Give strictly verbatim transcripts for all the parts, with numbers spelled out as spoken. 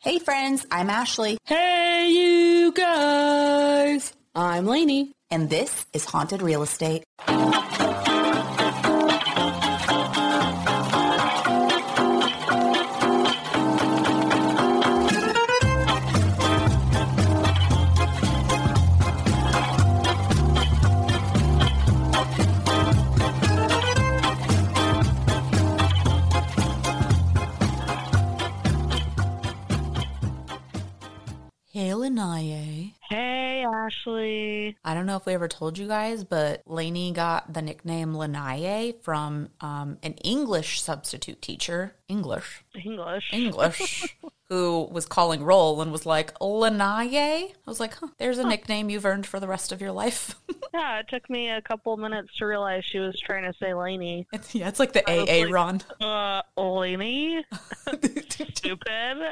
Hey friends, I'm Ashley. Hey you guys, I'm Lainey. And this is Haunted Real Estate. Hey Lanae. Hey, Ashley. I don't know if we ever told you guys, but Lainey got the nickname Lanae from um, an English substitute teacher, English, English, English, who was calling roll and was like, Lanae? I was like, huh, there's a nickname you've earned for the rest of your life. Yeah, it took me a couple minutes to realize she was trying to say Lainey. It's, yeah, it's like the A A like, Ron. Uh, Lainey? Stupid.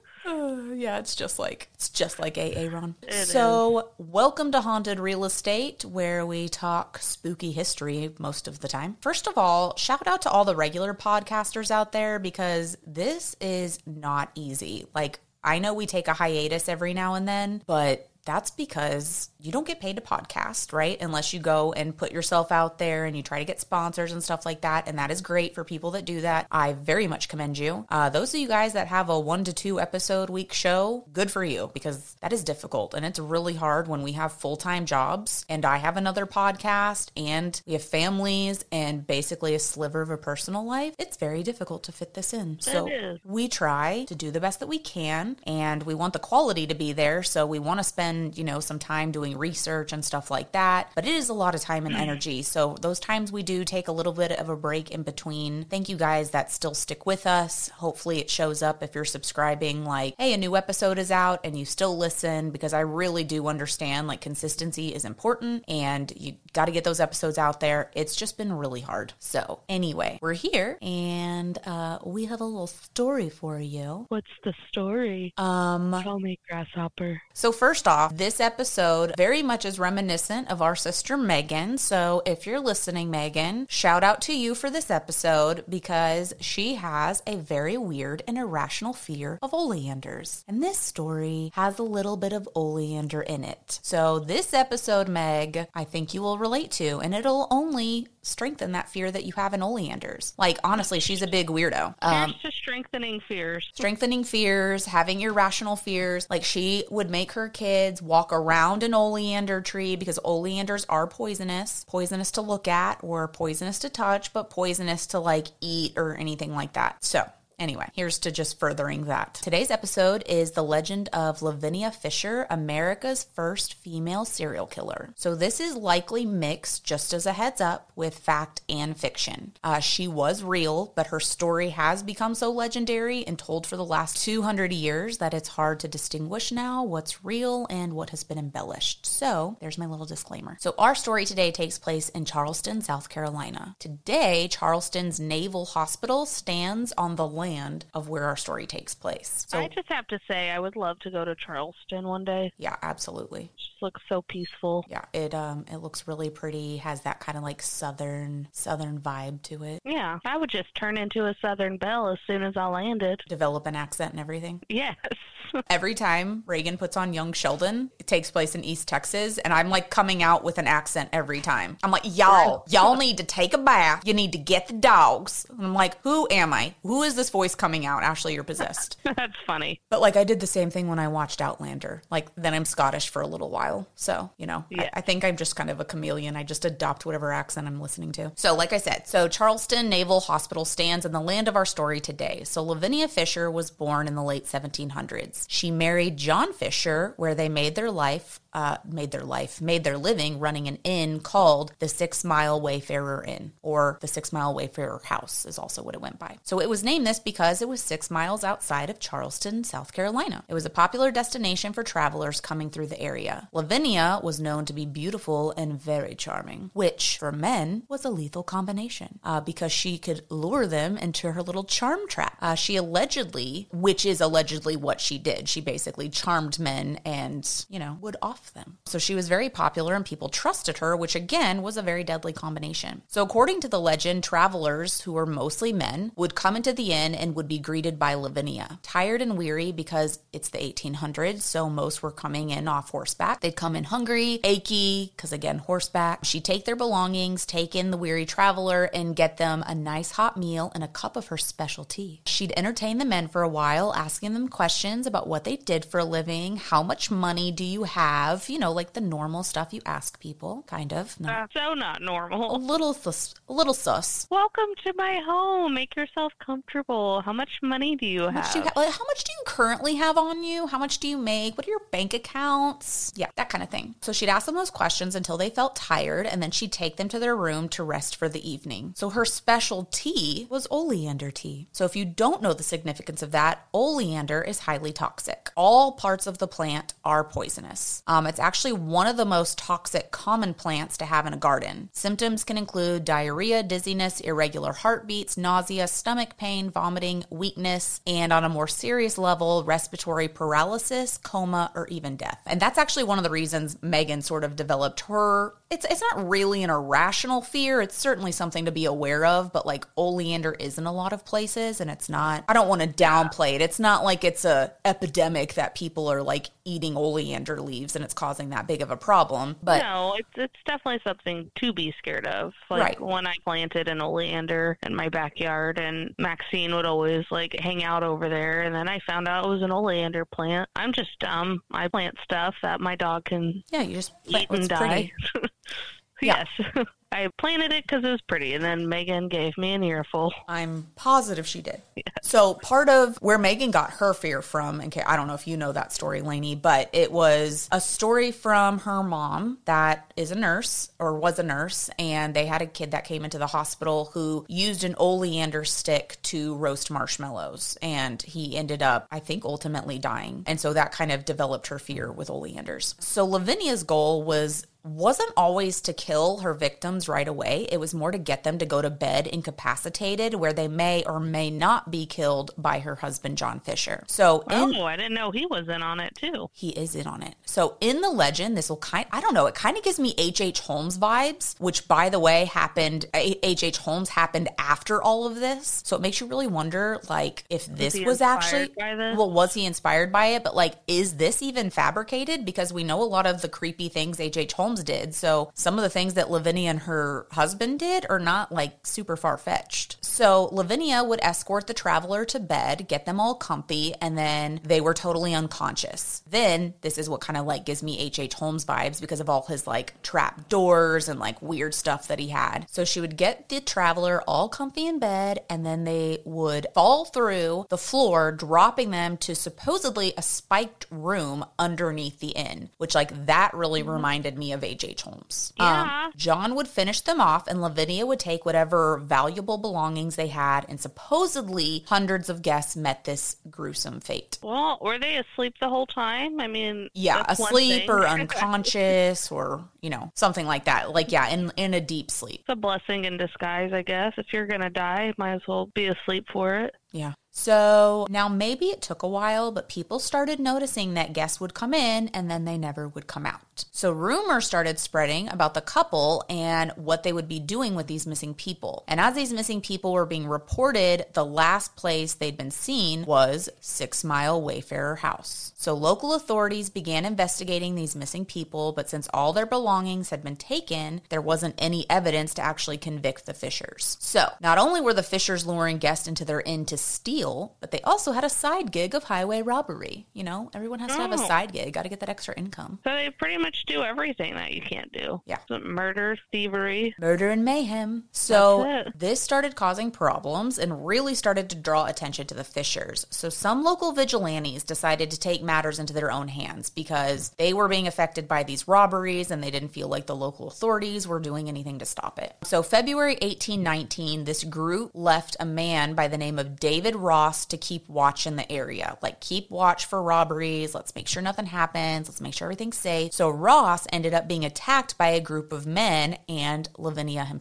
Uh, yeah, it's just like it's just like A A Ron. It so, is. Welcome to Haunted Real Estate, where we talk spooky history most of the time. First of all, shout out to all the regular podcasters out there because this is not easy. Like, I know we take a hiatus every now and then, but that's because you don't get paid to podcast, right? Unless you go and put yourself out there and you try to get sponsors and stuff like that. And that is great for people that do that. I very much commend you. Uh, those of you guys that have a one to two episode week show, good for you, because that is difficult. And it's really hard when we have full-time jobs and I have another podcast and we have families and basically a sliver of a personal life. It's very difficult to fit this in. So we try to do the best that we can and we want the quality to be there. So we want to spend you know, some time doing research and stuff like that, but it is a lot of time and energy. So those times we do take a little bit of a break in between. Thank you guys that still stick with us. Hopefully it shows up if you're subscribing, like, hey, a new episode is out and you still listen, because I really do understand like consistency is important and you got to get those episodes out there. It's just been really hard. So anyway, we're here and uh, we have a little story for you. What's the story? Um, Tell me, Grasshopper. So first off, this episode very much is reminiscent of our sister Megan. So if you're listening, Megan, shout out to you for this episode because she has a very weird and irrational fear of oleanders. And this story has a little bit of oleander in it. So this episode, Meg, I think you will relate to, and it'll only strengthen that fear that you have in oleanders. Like, honestly, she's a big weirdo. Um, Here's to strengthening fears. Strengthening fears, having irrational fears. Like, she would make her kids walk around an oleander tree because oleanders are poisonous. Poisonous to look at or poisonous to touch, but poisonous to, like, eat or anything like that. So anyway, here's to just furthering that. Today's episode is the legend of Lavinia Fisher, America's first female serial killer. So this is likely mixed, just as a heads up, with fact and fiction. Uh, she was real, but her story has become so legendary and told for the last two hundred years that it's hard to distinguish now what's real and what has been embellished. So there's my little disclaimer. So our story today takes place in Charleston, South Carolina. Today, Charleston's Naval Hospital stands on the land of where our story takes place. So I just have to say, I would love to go to Charleston one day. Yeah, absolutely. It just looks so peaceful. Yeah, it um it looks really pretty, has that kind of like southern southern vibe to it. Yeah, I would just turn into a Southern belle as soon as I landed. Develop an accent and everything. Yes. Every time Reagan puts on Young Sheldon, it takes place in East Texas, and I'm like coming out with an accent every time. I'm like, y'all, y'all need to take a bath. You need to get the dogs. And I'm like, who am I? Who is this voice coming out? Ashley, you're possessed. That's funny. But like I did the same thing when I watched Outlander. Like then I'm Scottish for a little while. So, you know, yeah. I, I think I'm just kind of a chameleon. I just adopt whatever accent I'm listening to. So like I said, so Charleston Naval Hospital stands in the land of our story today. So Lavinia Fisher was born in the late seventeen hundreds. She married John Fisher, where they made their life Uh, made their life, made their living running an inn called the Six Mile Wayfarer Inn, or the Six Mile Wayfarer House is also what it went by. So it was named this because it was six miles outside of Charleston, South Carolina. It was a popular destination for travelers coming through the area. Lavinia was known to be beautiful and very charming, which for men was a lethal combination uh, because she could lure them into her little charm trap. Uh, she allegedly, which is allegedly what she did, she basically charmed men and, you know, would offer off them. So she was very popular and people trusted her, which again was a very deadly combination. So according to the legend, travelers, who were mostly men, would come into the inn and would be greeted by Lavinia. Tired and weary because it's the eighteen hundreds, so most were coming in off horseback. They'd come in hungry, achy, because again, horseback. She'd take their belongings, take in the weary traveler, and get them a nice hot meal and a cup of her special tea. She'd entertain the men for a while, asking them questions about what they did for a living, how much money do you have, you know, like the normal stuff you ask people, kind of. No. Uh, so not normal. A little sus. A little sus. Welcome to my home. Make yourself comfortable. How much money do you How have? much do you ha- like, how much do you currently have on you? How much do you make? What are your bank accounts? Yeah, that kind of thing. So she'd ask them those questions until they felt tired, and then she'd take them to their room to rest for the evening. So her special tea was oleander tea. So if you don't know the significance of that, oleander is highly toxic. All parts of the plant are poisonous. Um, it's actually one of the most toxic common plants to have in a garden. Symptoms can include diarrhea, dizziness, irregular heartbeats, nausea, stomach pain, vomiting, weakness, and on a more serious level, respiratory paralysis, coma, or even death. And that's actually one of the reasons Megan sort of developed her, it's it's not really an irrational fear. It's certainly something to be aware of, but like oleander is in a lot of places, and it's not, I don't want to downplay it. It's not like it's a epidemic that people are like eating oleander leaves and it's causing that big of a problem. But no, it's it's definitely something to be scared of. Like right. when I planted an oleander in my backyard, and Maxine would always like hang out over there, and then I found out it was an oleander plant. I'm just dumb. I plant stuff that my dog can yeah, you just plant eat and what's die. Yeah. Yes. I planted it because it was pretty, and then Megan gave me an earful. I'm positive she did. Yes. So part of where Megan got her fear from, and I don't know if you know that story, Lainey, but it was a story from her mom that is a nurse, or was a nurse, and they had a kid that came into the hospital who used an oleander stick to roast marshmallows, and he ended up, I think, ultimately dying. And so that kind of developed her fear with oleanders. So Lavinia's goal was wasn't always to kill her victims right away. It was more to get them to go to bed incapacitated, where they may or may not be killed by her husband, John Fisher. So in, oh, I didn't know he was in on it too. He is in on it. So in the legend, this will kind, I don't know, it kind of gives me H H. Holmes vibes, which by the way happened, H H. Holmes happened after all of this. So it makes you really wonder, like, if this was, was actually, well, was he inspired by it? But like, is this even fabricated? Because we know a lot of the creepy things H H. Holmes did. So some of the things that Lavinia and her husband did are not like super far-fetched. So Lavinia would escort the traveler to bed, get them all comfy, and then they were totally unconscious. Then this is what kind of like gives me H H. Holmes vibes because of all his like trap doors and like weird stuff that he had. So she would get the traveler all comfy in bed, and then they would fall through the floor, dropping them to supposedly a spiked room underneath the inn, which like that really reminded me of H H. Holmes. Yeah. Um, John would finish them off, and Lavinia would take whatever valuable belongings they had, and supposedly hundreds of guests met this gruesome fate. Well, were they asleep the whole time? I mean, yeah, that's asleep or unconscious or, you know, something like that. Like, yeah, in, in a deep sleep. It's a blessing in disguise, I guess. If you're going to die, might as well be asleep for it. Yeah. So now maybe it took a while, but people started noticing that guests would come in and then they never would come out. So rumors started spreading about the couple and what they would be doing with these missing people. And as these missing people were being reported, the last place they'd been seen was Six Mile Wayfarer House. So local authorities began investigating these missing people, but since all their belongings had been taken, there wasn't any evidence to actually convict the Fishers. So not only were the Fishers luring guests into their inn to steal, but they also had a side gig of highway robbery. You know, everyone has to have a side gig. Got to get that extra income. So they pretty much do everything that you can't do. Yeah. So murder, thievery. Murder and mayhem. So this started causing problems and really started to draw attention to the Fishers. So some local vigilantes decided to take matters into their own hands because they were being affected by these robberies and they didn't feel like the local authorities were doing anything to stop it. So February eighteen nineteen, this group left a man by the name of David Ross to keep watch in the area. Like, keep watch for robberies. Let's make sure nothing happens. Let's make sure everything's safe. So Ross ended up being attacked by a group of men and Lavinia himself.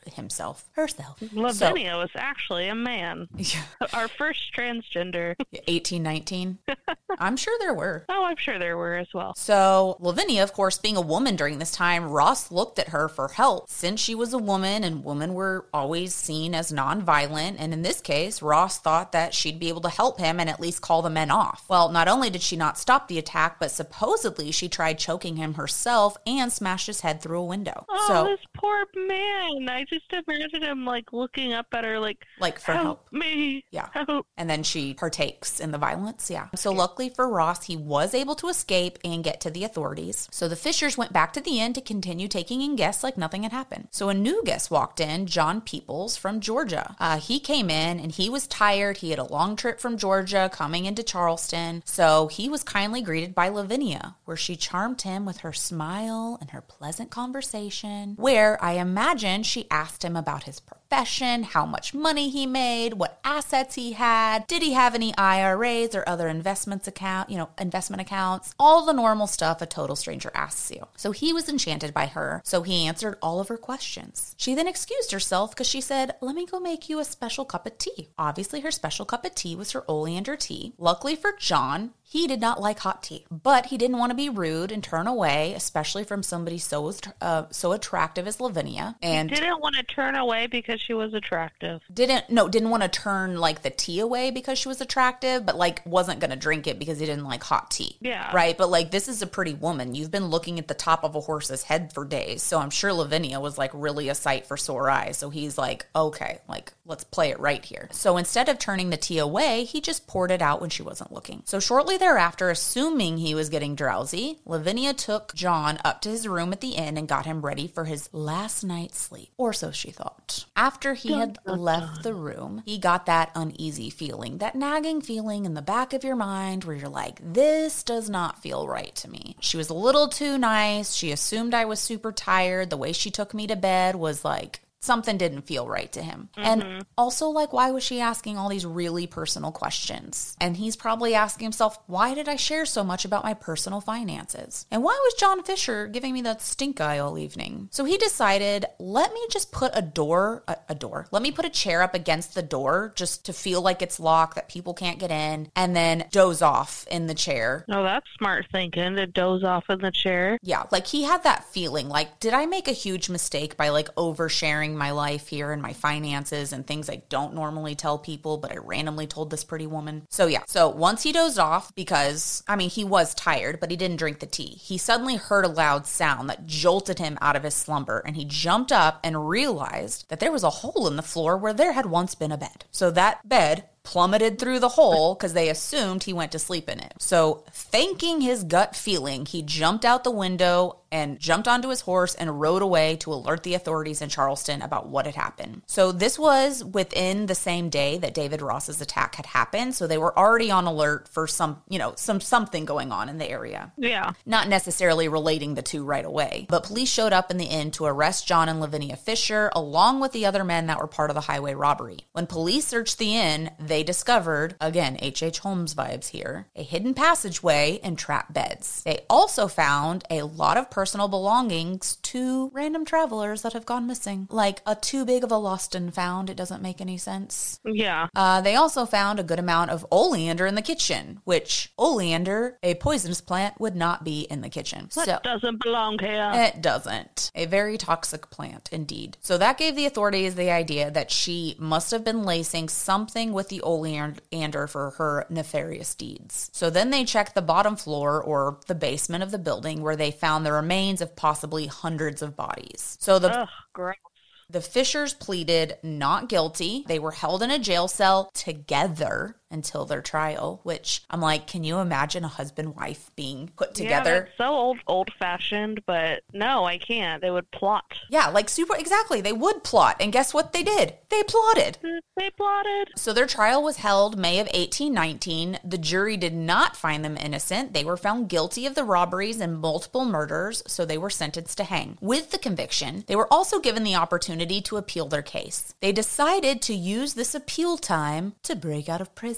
himself, herself. Lavinia so, was actually a man. Yeah. Our first transgender. eighteen nineteen. I'm sure there were. Oh, I'm sure there were as well. So Lavinia, of course, being a woman during this time, Ross looked at her for help since she was a woman and women were always seen as nonviolent. And in this case, Ross thought that she'd be able to help him and at least call the men off. Well, not only did she not stop the attack, but supposedly she tried choking him herself and smashed his head through a window. Oh, so, this poor man. I just imagine him like looking up at her like, like for help, help. me. Yeah. Help. And then she partakes in the violence. Yeah. So luckily for Ross, he was able to escape and get to the authorities. So the Fishers went back to the inn to continue taking in guests like nothing had happened. So a new guest walked in, John Peoples from Georgia. Uh, he came in and he was tired. He had a long trip from Georgia coming into Charleston. So he was kindly greeted by Lavinia, where she charmed him with her smile and her pleasant conversation, where I imagine she asked him about his profession, how much money he made, what assets he had, did he have any I R As or other investments account, you know, investment accounts, all the normal stuff a total stranger asks you. So he was enchanted by her, so he answered all of her questions. She then excused herself because she said, let me go make you a special cup of tea. Obviously, her special cup of tea was her oleander tea. Luckily for John, he did not like hot tea, but he didn't want to be rude and turn away, especially from somebody so uh, so attractive as Lavinia. And he didn't want to turn away because she was attractive. Didn't no, didn't want to turn like the tea away because she was attractive, but like wasn't going to drink it because he didn't like hot tea. Yeah. Right. But like, this is a pretty woman. You've been looking at the top of a horse's head for days. So I'm sure Lavinia was like really a sight for sore eyes. So he's like, okay, like let's play it right here. So instead of turning the tea away, he just poured it out when she wasn't looking. So shortly thereafter, assuming he was getting drowsy, Lavinia took John up to his room at the inn and got him ready for his last night's sleep, or so she thought. After he had left the room, he got that uneasy feeling, that nagging feeling in the back of your mind where you're like, this does not feel right to me. She was a little too nice. She assumed I was super tired. The way she took me to bed was like, something didn't feel right to him. Mm-hmm. And also, like, why was she asking all these really personal questions? And he's probably asking himself, why did I share so much about my personal finances? And why was John Fisher giving me that stink eye all evening? So he decided, let me just put a door, a, a door, let me put a chair up against the door just to feel like it's locked, that people can't get in, and then doze off in the chair. Oh, that's smart thinking, to doze off in the chair. Yeah, like he had that feeling, like, did I make a huge mistake by like oversharing my life here and my finances and things I don't normally tell people, but I randomly told this pretty woman? So yeah, so once he dozed off, because, I mean, he was tired, but he didn't drink the tea, he suddenly heard a loud sound that jolted him out of his slumber, and he jumped up and realized that there was a hole in the floor where there had once been a bed. So that bed plummeted through the hole because they assumed he went to sleep in it. So thanking his gut feeling, he jumped out the window and jumped onto his horse and rode away to alert the authorities in Charleston about what had happened. So this was within the same day that David Ross's attack had happened. So they were already on alert for some, you know, some something going on in the area. Yeah. Not necessarily relating the two right away. But police showed up in the inn to arrest John and Lavinia Fisher, along with the other men that were part of the highway robbery. When police searched the inn, they discovered, again, H H. Holmes vibes here, a hidden passageway and trap beds. They also found a lot of personal belongings to random travelers that have gone missing. Like a too big of a lost and found. It doesn't make any sense. Yeah. Uh, they also found a good amount of oleander in the kitchen, which oleander, a poisonous plant, would not be in the kitchen. That so, doesn't belong here. It doesn't. A very toxic plant, indeed. So that gave the authorities the idea that she must have been lacing something with the oleander for her nefarious deeds. So then they checked the bottom floor, or the basement of the building, where they found the remains of possibly hundreds of bodies. So the Ugh, gross. The Fishers pleaded not guilty. They were held in a jail cell together until their trial, which I'm like, can you imagine a husband-wife being put together? Yeah, that's so old, old-fashioned, but no, I can't. They would plot. Yeah, like super, exactly. They would plot. And guess what they did? They plotted. They plotted. So their trial was held May of eighteen nineteen. The jury did not find them innocent. They were found guilty of the robberies and multiple murders, so they were sentenced to hang. With the conviction, they were also given the opportunity to appeal their case. They decided to use this appeal time to break out of prison.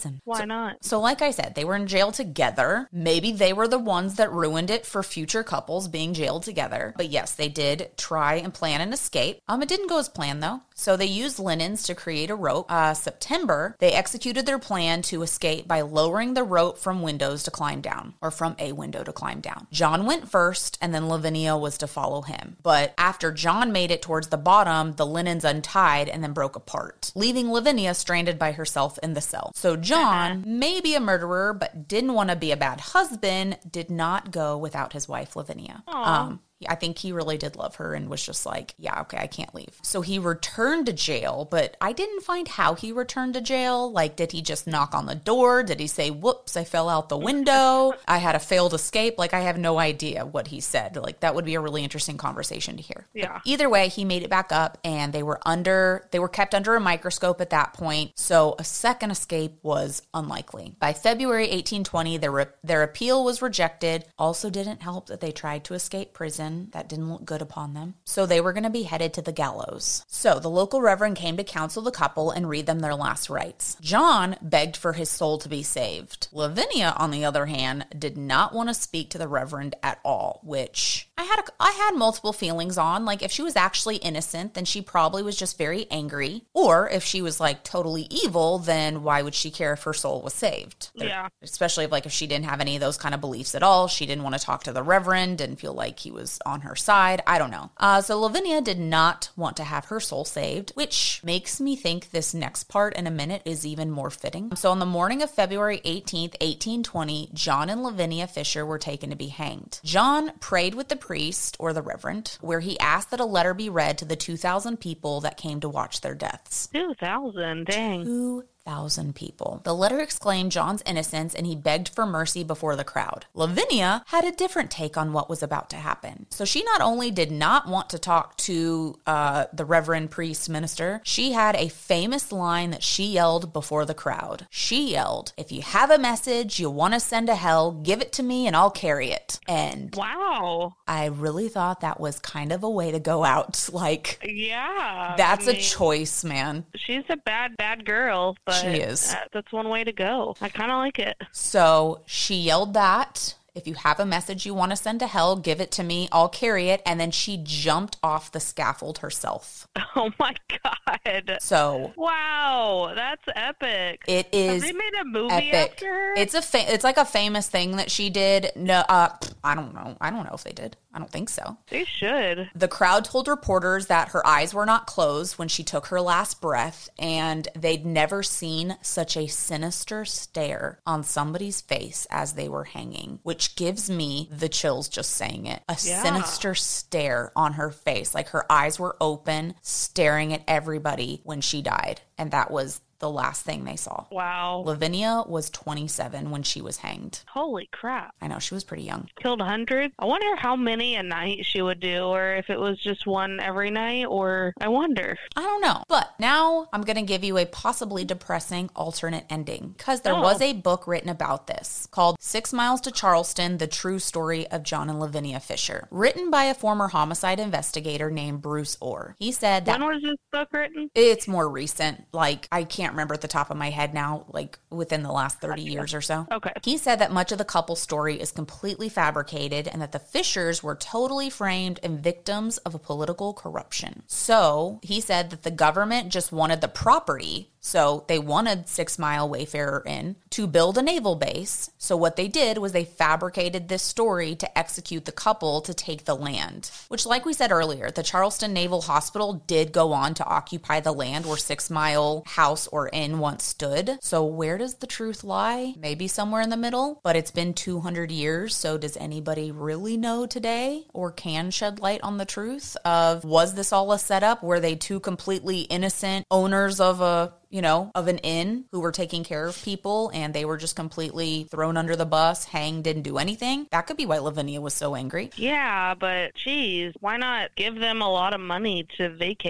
prison. Why so, not? So like I said, they were in jail together. Maybe they were the ones that ruined it for future couples being jailed together. But yes, they did try and plan an escape. Um, it didn't go as planned though. So they used linens to create a rope. Uh, September, they executed their plan to escape by lowering the rope from windows to climb down, or from a window to climb down. John went first, and then Lavinia was to follow him. But after John made it towards the bottom, the linens untied and then broke apart, leaving Lavinia stranded by herself in the cell. So John, maybe a murderer, but didn't want to be a bad husband, did not go without his wife, Lavinia. Um, I think he really did love her and was just like, yeah, okay, I can't leave. So he returned to jail, but I didn't find how he returned to jail. Like, did he just knock on the door? Did he say, whoops, I fell out the window? I had a failed escape? Like, I have no idea what he said. Like, that would be a really interesting conversation to hear. Yeah. But either way, he made it back up, and they were under, they were kept under a microscope at that point. So a second escape was unlikely. By February eighteen twenty, their, re- their appeal was rejected. Also didn't help that they tried to escape prison. That didn't look good upon them. So they were going to be headed to the gallows. So the local reverend came to counsel the couple and read them their last rites. John begged for his soul to be saved. Lavinia, on the other hand, did not want to speak to the reverend at all, which I had a, I had multiple feelings on. Like, if she was actually innocent, then she probably was just very angry. Or if she was like totally evil, then why would she care if her soul was saved? Yeah. Especially if like if she didn't have any of those kind of beliefs at all. She didn't want to talk to the reverend, didn't feel like he was on her side. I don't know. Uh, so Lavinia did not want to have her soul saved, which makes me think this next part in a minute is even more fitting. So on the morning of February eighteenth, eighteen twenty, John and Lavinia Fisher were taken to be hanged. John prayed with the priest, or the reverend, where he asked that a letter be read to the two thousand people that came to watch their deaths. two thousand, dang. Two thousand people. The letter exclaimed John's innocence, and he begged for mercy before the crowd. Lavinia had a different take on what was about to happen. So she not only did not want to talk to uh, the reverend priest minister, she had a famous line that she yelled before the crowd. She yelled, "If you have a message you want to send to hell, give it to me and I'll carry it." And wow. I really thought that was kind of a way to go out. Like, yeah. that's I mean, a choice, man. She's a bad, bad girl, but She is. That, that's one way to go. I kind of like it. So she yelled that, "If you have a message you want to send to hell, give it to me. I'll carry it." And then she jumped off the scaffold herself. Oh my God. So wow, that's epic. it is. Have they made a movie epic. after her? It's a fa- it's like a famous thing that she did. No, uh, I don't know. I don't know if they did. I don't think so. They should. The crowd told reporters that her eyes were not closed when she took her last breath, and they'd never seen such a sinister stare on somebody's face as they were hanging, which gives me the chills just saying it. A Yeah. sinister stare on her face, like her eyes were open, staring at everybody when she died, and that was the last thing they saw. Wow. Lavinia was twenty-seven when she was hanged. Holy crap. I know, she was pretty young. Killed a hundred. I wonder how many a night she would do, or if it was just one every night, or I wonder. I don't know. But now I'm going to give you a possibly depressing alternate ending, because there Oh. was a book written about this called Six Miles to Charleston, The True Story of John and Lavinia Fisher, written by a former homicide investigator named Bruce Orr. He said that When was this book written? it's more recent. Like, I can't remember at the top of my head now, like within the last thirty years or so. Okay. He said that much of the couple's story is completely fabricated and that the Fishers were totally framed and victims of a political corruption. So he said that the government just wanted the property. So they wanted Six Mile Wayfarer Inn to build a naval base. So what they did was they fabricated this story to execute the couple to take the land, which, like we said earlier, the Charleston Naval Hospital did go on to occupy the land where Six Mile House or Inn once stood. So where does the truth lie? Maybe somewhere in the middle, but it's been two hundred years. So does anybody really know today, or can shed light on the truth of, was this all a setup? Were they two completely innocent owners of a you know, of an inn who were taking care of people and they were just completely thrown under the bus, hanged, didn't do anything? That could be why Lavinia was so angry. Yeah, but geez, why not give them a lot of money to vacate?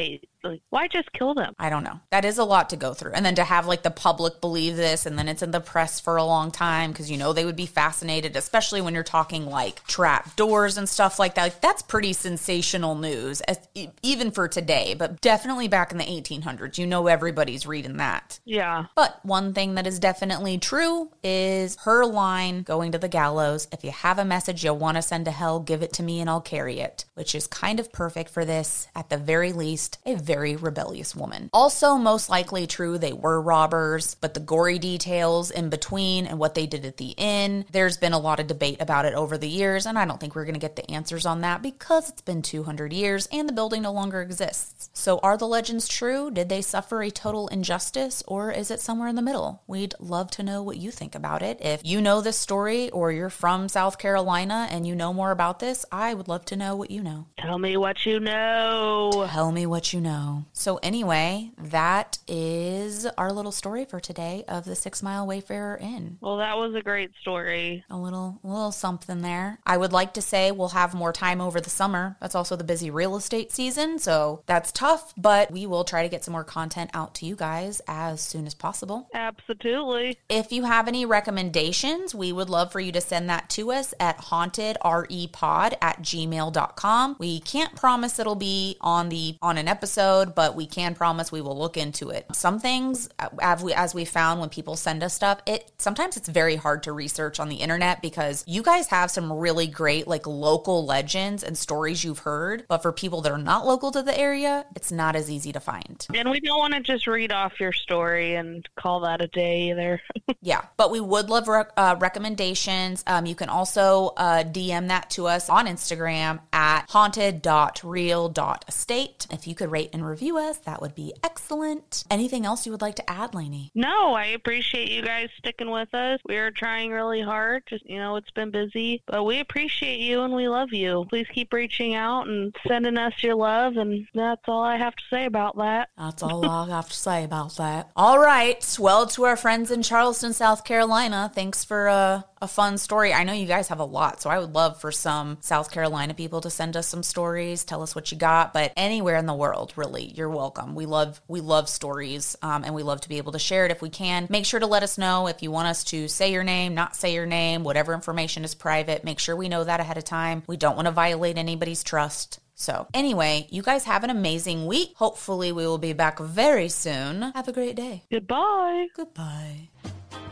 like, why just kill them? I don't know. That is a lot to go through. And then to have like the public believe this, and then it's in the press for a long time because you know they would be fascinated, especially when you're talking like trap doors and stuff like that. Like, that's pretty sensational news, as, even for today, but definitely back in the eighteen hundreds. You know everybody's reading that. Yeah. But one thing that is definitely true is her line going to the gallows, if you have a message you want to send to hell, give it to me and I'll carry it, which is kind of perfect for this, at the very least, a very rebellious woman. Also, most likely true, they were robbers, but the gory details in between and what they did at the inn, there's been a lot of debate about it over the years, and I don't think we're going to get the answers on that because it's been two hundred years and the building no longer exists. So are the legends true? Did they suffer a total injustice, or is it somewhere in the middle? We'd love to know what you think about it. If you know this story or you're from South Carolina and you know more about this, I would love to know what you know. Tell me what you know. Tell me what you know. So anyway, that is our little story for today of the Six Mile Wayfarer Inn. Well, that was a great story. A little, a little something there. I would like to say we'll have more time over the summer. That's also the busy real estate season, so that's tough, but we will try to get some more content out to you guys as soon as possible. Absolutely. If you have any recommendations, we would love for you to send that to us at hauntedrepod at gmail dot com. We can't promise it'll be on the on an episode, but we can promise we will look into it. Some things, as we as we found when people send us stuff, it sometimes it's very hard to research on the internet because you guys have some really great like local legends and stories you've heard, but for people that are not local to the area, it's not as easy to find. And we don't want to just read off your story and call that a day either. Yeah, but we would love rec- uh, recommendations. Um, you can also uh, D M that to us on Instagram at haunted dot real dot estate. If you could rate and review us, that would be excellent. Anything else you would like to add, Lainey? No, I appreciate you guys sticking with us. We are trying really hard. Just, you know, it's been busy, but we appreciate you and we love you. Please keep reaching out and sending us your love, and that's all I have to say about that. That's all I have to say about that. All right. Well, to our friends in Charleston, South Carolina, thanks for uh, a fun story. I know you guys have a lot, so I would love for some South Carolina people to send us some stories, tell us what you got, but anywhere in the world, really, you're welcome. We love we love stories, um, and we love to be able to share it if we can. Make sure to let us know if you want us to say your name, not say your name, whatever information is private. Make sure we know that ahead of time. We don't want to violate anybody's trust. So anyway, you guys have an amazing week. Hopefully we will be back very soon. Have a great day. Goodbye. Goodbye.